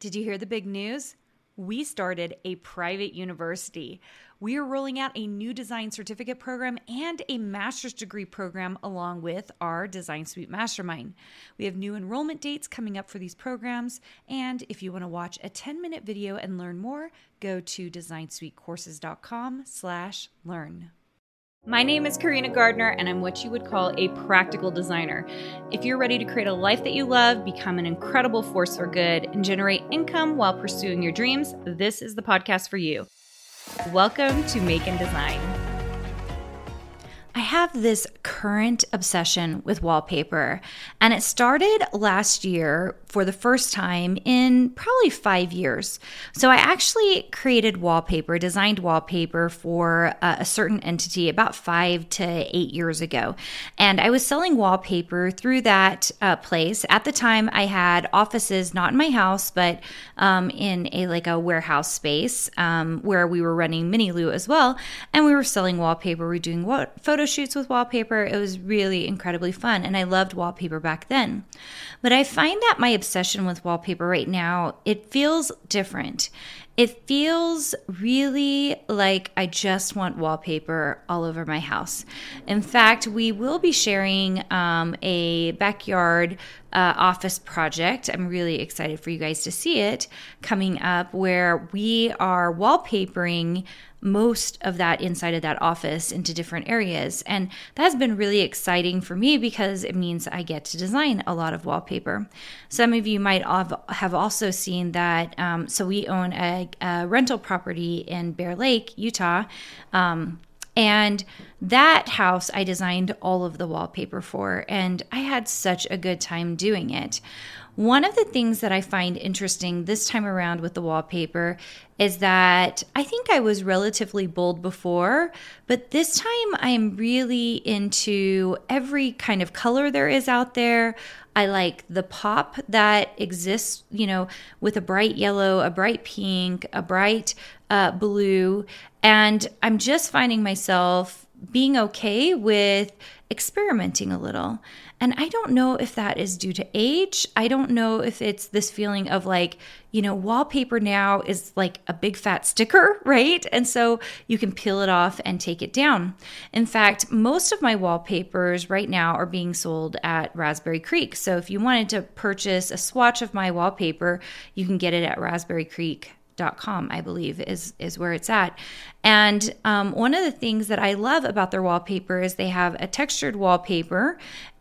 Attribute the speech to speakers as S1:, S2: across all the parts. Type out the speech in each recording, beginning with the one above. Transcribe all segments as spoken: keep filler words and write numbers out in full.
S1: Did you hear the big news? We started a private university. We are rolling out a new design certificate program and a master's degree program along with our Design Suite Mastermind. We have new enrollment dates coming up for these programs, and if you want to watch a ten-minute video and learn more, go to design suite courses dot com slash learn. My name is Karina Gardner, and I'm what you would call a practical designer. If you're ready to create a life that you love, become an incredible force for good, and generate income while pursuing your dreams, this is the podcast for you. Welcome to Make and Design. I have this current obsession with wallpaper, and it started last year for the first time in probably five years. So I actually created wallpaper, designed wallpaper for uh, a certain entity about five to eight years ago. And I was selling wallpaper through that uh, place. At the time, I had offices not in my house, but um, in a like a warehouse space um, where we were running Mini-Loo as well. And we were selling wallpaper. We were doing what photo shoots with wallpaper. It was really incredibly fun, and I loved wallpaper back then. But I find that my obsession with wallpaper right now, it feels different. It feels really like I just want wallpaper all over my house. In fact, we will be sharing um, a backyard uh, office project. I'm really excited for you guys to see it coming up, where we are wallpapering most of that inside of that office into different areas. And that's been really exciting for me because it means I get to design a lot of wallpaper. Some of you might have also seen that. Um, so we own a, a rental property in Bear Lake, Utah. Um, and that house I designed all of the wallpaper for, and I had such a good time doing it. One of the things that I find interesting this time around with the wallpaper is that I think I was relatively bold before, but this time I'm really into every kind of color there is out there. I like the pop that exists, you know, with a bright yellow, a bright pink, a bright uh, blue, and I'm just finding myself being okay with experimenting a little. And I don't know if that is due to age. I don't know if it's this feeling of like, you know, wallpaper now is like a big fat sticker, right? And so you can peel it off and take it down. In fact, most of my wallpapers right now are being sold at Raspberry Creek. So if you wanted to purchase a swatch of my wallpaper, you can get it at raspberry creek dot com, I believe is is where it's at. And um, one of the things that I love about their wallpaper is they have a textured wallpaper,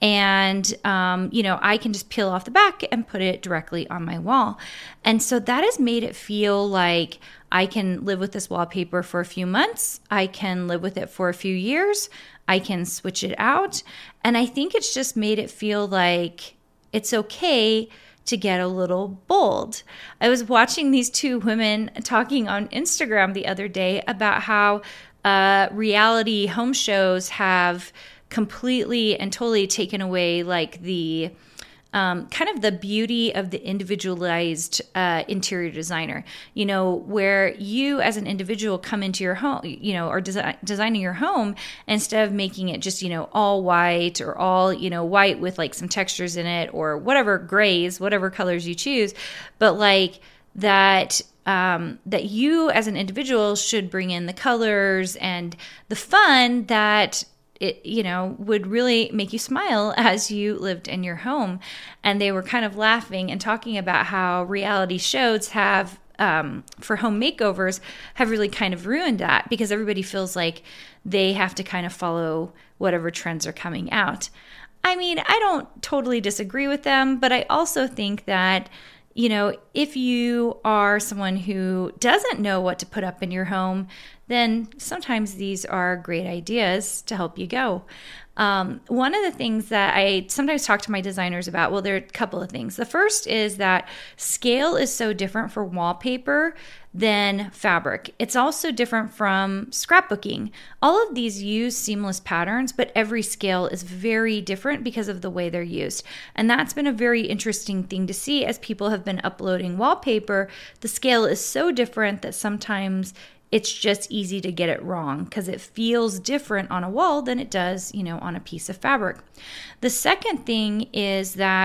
S1: and um, you know, I can just peel off the back and put it directly on my wall. And so that has made it feel like I can live with this wallpaper for a few months. I can live with it for a few years. I can switch it out. And I think it's just made it feel like it's okay to get a little bold. I was watching these two women talking on Instagram the other day about how uh, reality home shows have completely and totally taken away like the um, kind of the beauty of the individualized uh, interior designer, you know, where you as an individual come into your home, you know, or desi- designing your home instead of making it just, you know, all white or all, you know, white with like some textures in it or whatever grays, whatever colors you choose. But like that, um, that you as an individual should bring in the colors and the fun that it, you know, would really make you smile as you lived in your home. And they were kind of laughing and talking about how reality shows have, um, for home makeovers, have really kind of ruined that because everybody feels like they have to kind of follow whatever trends are coming out. I mean, I don't totally disagree with them, but I also think that, you know, if you are someone who doesn't know what to put up in your home, then sometimes these are great ideas to help you go. Um, one of the things that I sometimes talk to my designers about, well, there are a couple of things. The first is that scale is so different for wallpaper than fabric. It's also different from scrapbooking. All of these use seamless patterns, but every scale is very different because of the way they're used. And that's been a very interesting thing to see as people have been uploading wallpaper. The scale is so different that sometimes it's just easy to get it wrong because it feels different on a wall than it does, you know, on a piece of fabric. The second thing is that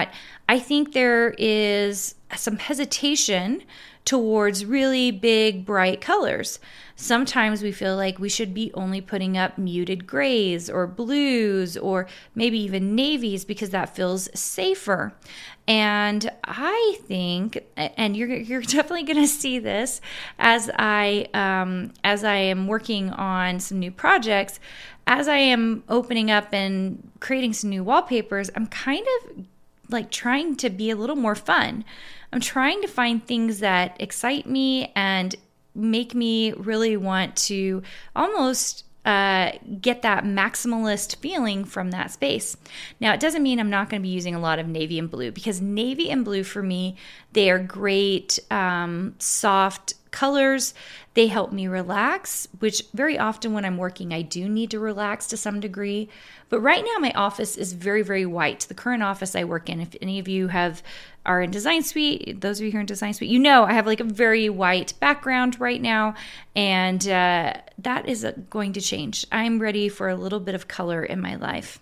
S1: I think there is some hesitation towards really big, bright colors. Sometimes we feel like we should be only putting up muted grays or blues or maybe even navies because that feels safer. And I think, and you're you're definitely going to see this as I um, as I am working on some new projects, as I am opening up and creating some new wallpapers, I'm kind of like trying to be a little more fun. I'm trying to find things that excite me and make me really want to almost uh, get that maximalist feeling from that space. Now, it doesn't mean I'm not going to be using a lot of navy and blue, because navy and blue for me, they are great, um, soft colors. They help me relax, which very often when I'm working, I do need to relax to some degree. But right now, my office is very, very white. The current office I work in, if any of you have are in Design Suite, those of you here in Design Suite, you know I have like a very white background right now, and uh, that is going to change. I'm ready for a little bit of color in my life.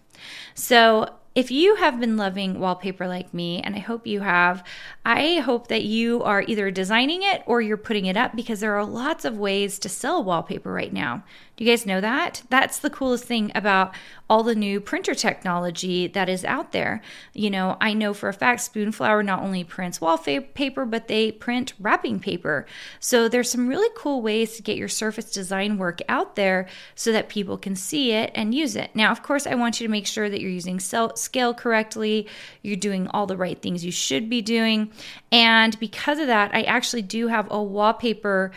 S1: So if you have been loving wallpaper like me, and I hope you have, I hope that you are either designing it or you're putting it up, because there are lots of ways to sell wallpaper right now. Do you guys know that? That's the coolest thing about all the new printer technology that is out there. You know, I know for a fact Spoonflower not only prints wallpaper, but they print wrapping paper. So there's some really cool ways to get your surface design work out there so that people can see it and use it. Now, of course, I want you to make sure that you're using scale correctly, you're doing all the right things you should be doing. And because of that, I actually do have a wallpaper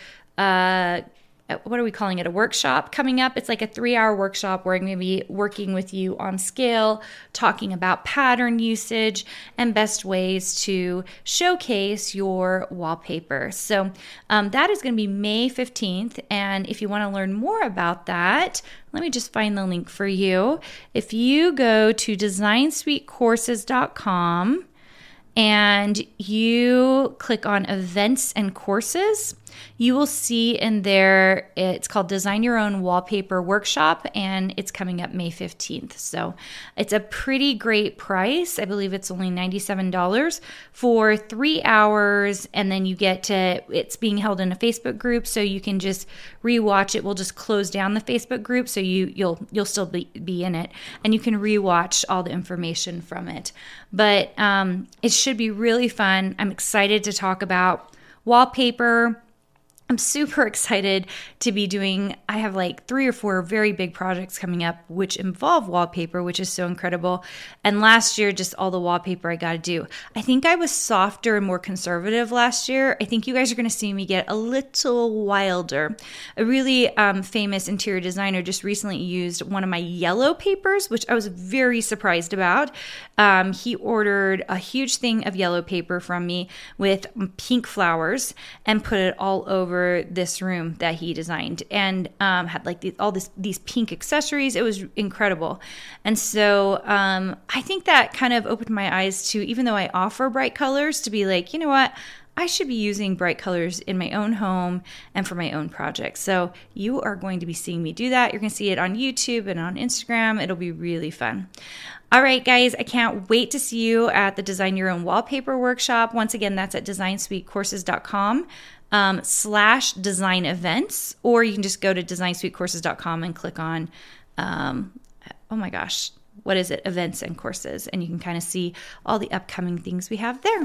S1: uh what are we calling it? A workshop coming up. It's like a three hour workshop where I'm going to be working with you on scale, talking about pattern usage and best ways to showcase your wallpaper. So um, that is going to be May fifteenth. And if you want to learn more about that, let me just find the link for you. If you go to design suite courses dot com and you click on events and courses, you will see in there, it's called Design Your Own Wallpaper Workshop, and it's coming up May fifteenth. So it's a pretty great price. I believe it's only ninety-seven dollars for three hours, and then you get to, it's being held in a Facebook group, so you can just rewatch it. We'll just close down the Facebook group, so you, you'll you'll still be, be in it, and you can rewatch all the information from it. But um, it should be really fun. I'm excited to talk about wallpaper. I'm super excited to be doing, I have like three or four very big projects coming up which involve wallpaper, which is so incredible. And last year, just all the wallpaper I got to do. I think I was softer and more conservative last year. I think you guys are going to see me get a little wilder. A really um, famous interior designer just recently used one of my yellow papers, which I was very surprised about. Um, he ordered a huge thing of yellow paper from me with pink flowers and put it all over this room that he designed, and um, had like these, all this, these pink accessories. It was incredible. And so um, I think that kind of opened my eyes to, even though I offer bright colors, to be like, you know what? I should be using bright colors in my own home and for my own projects. So you are going to be seeing me do that. You're going to see it on YouTube and on Instagram. It'll be really fun. All right, guys, I can't wait to see you at the Design Your Own Wallpaper Workshop. Once again, that's at design suite courses dot com. Um, slash design events, or you can just go to design suite courses dot com and click on, um, oh my gosh, what is it? Events and courses. And you can kind of see all the upcoming things we have there.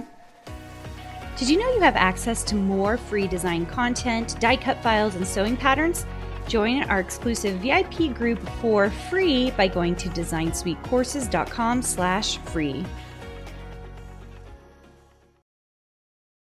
S2: Did you know you have access to more free design content, die cut files, and sewing patterns? Join our exclusive V I P group for free by going to design suite courses dot com slash free.